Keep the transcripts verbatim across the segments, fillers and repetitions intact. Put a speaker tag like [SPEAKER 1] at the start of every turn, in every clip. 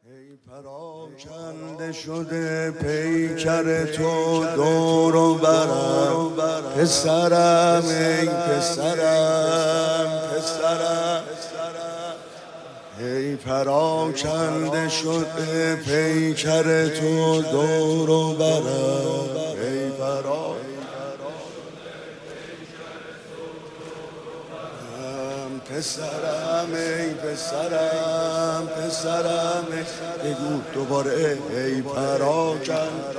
[SPEAKER 1] ای پراکنده شده پیکر تو دور و برم، پسرم ای پسرم پسرم. ای پراکنده شده پیکر تو دور و برم، ای پراکنده پسرم ای پسرم پسرم. بگو دوباره ای پراکنده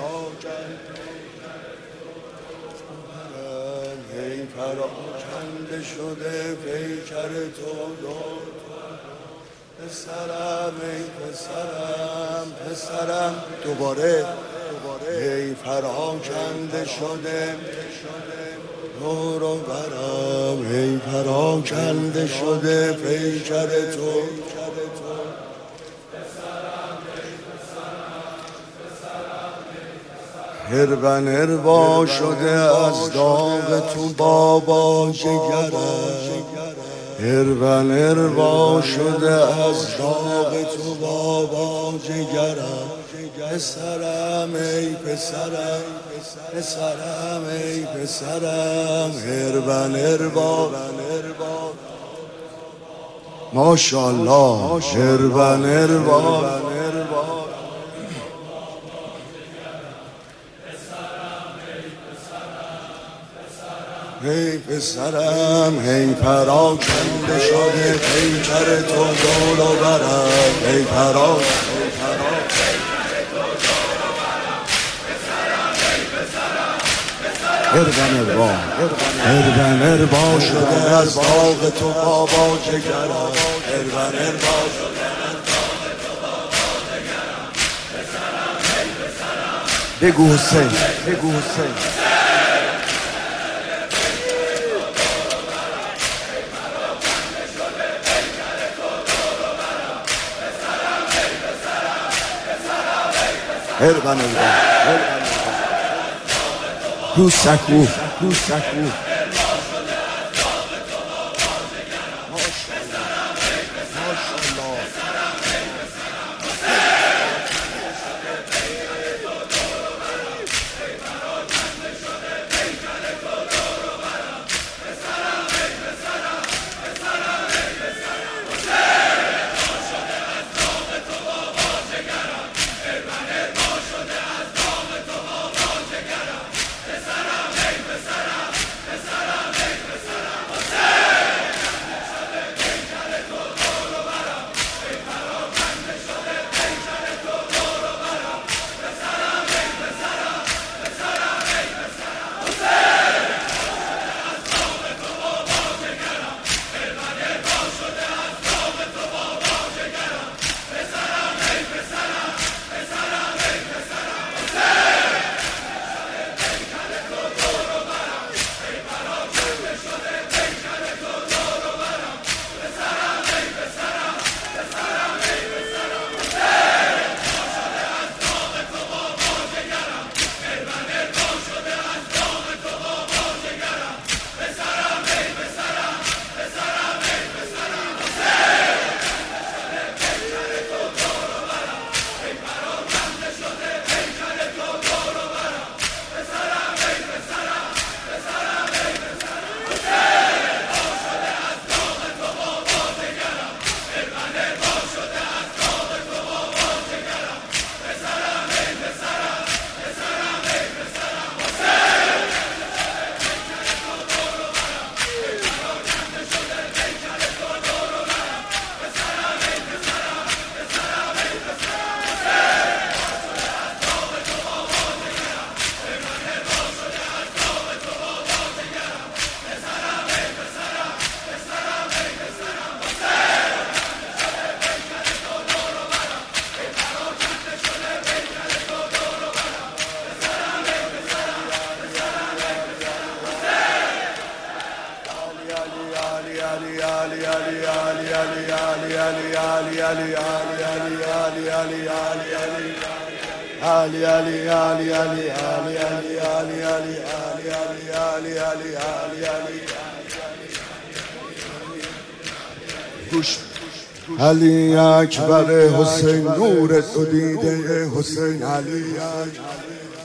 [SPEAKER 1] ای پراکنده شده پیکر تو دور، پسرم ای پسرم پسرم. دوباره ای پراکنده شده دور و برم، ای پراکنده شده پیکر تو. هربن هربا شده از داغ تو بابا جگرم، هربن هربا شده از داغ تو بابا جگرم. پسرم ای پسرم پسرم ای پسرم. هربن هربا ماشاءالله هربن هربا. ای پسرم ای پراکنده شده پیکر تو دور و برم، ای پراکنده هربن هربا هربن هربا شده از داغ تو بابا جگرم، هربن هربا شده از داغ تو بابا جگرم. پسرم ای پسرم. بگو حسین بگو حسین. هربن هربا روسکو روسکو. گوش علی اکبر حسین نور تو دیده حسین علی اکبر